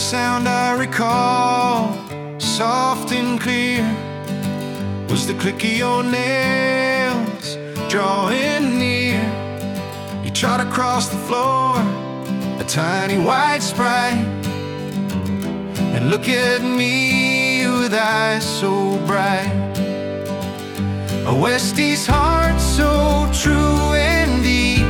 first sound I recall, soft and clear, was the click of your nails drawing near. You trod across the floor, a tiny white sprite, and look at me with eyes so bright. A Westie's heart so true and deep,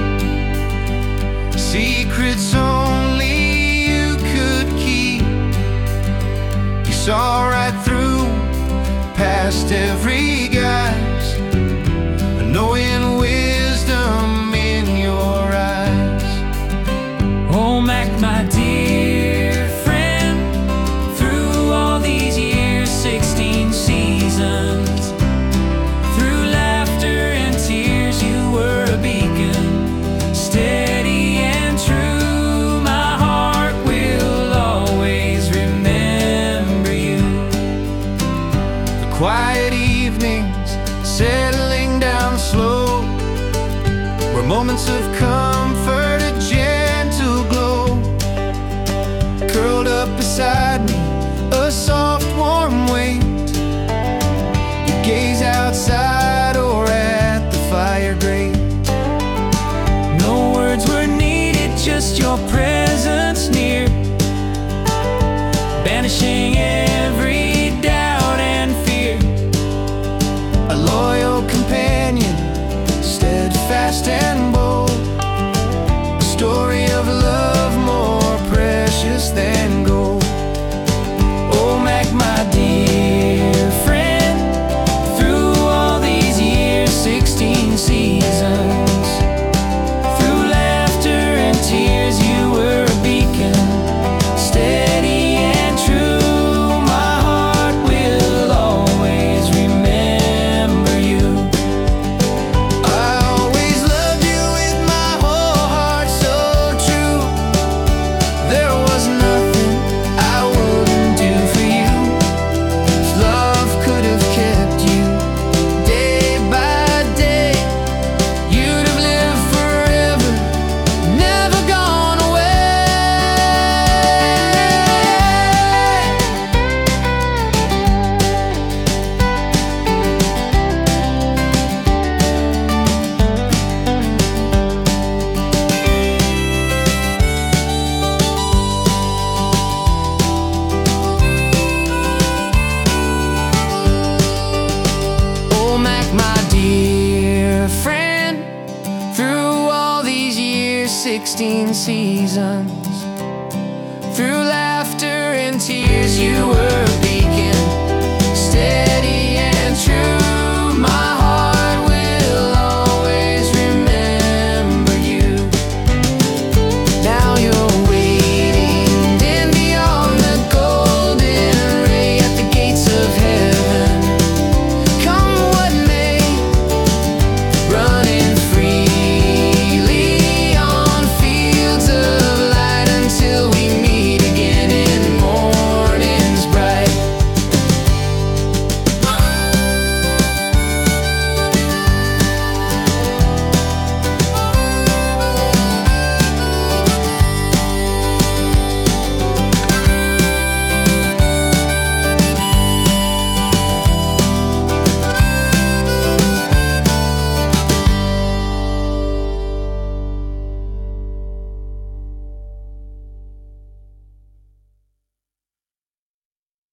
secrets only you could keep. You saw right through, past every guise, knowing wisdom in your eyes. Oh, Mac, my dear friend, through all these years, 16 seasons, through laughter and tears, you were a beacon, steady and true. My heart will always remember you. The quiet evenings settling down slow were moments of comfort, a gentle glow. Curled up beside me, a soft warm weight. You gaze outside or at the fire grate. No words were needed, just your presence near, banishing every doubt and fear. A loyal companion, steadfast and bold, a story of love more precious than gold. Oh, Mac, my dear friend, through all these years, 16 seasons, through laughter and tears, you were a beacon, steady and true. My heart will always remember you. I always loved you with my whole heart so true. There was nothing I wouldn't do for you. If love could have kept you day by day, you'd have lived forever, never gone away. Oh, Mac, my dear friend, through all these years, 16 seasons, through laughter and tears, you were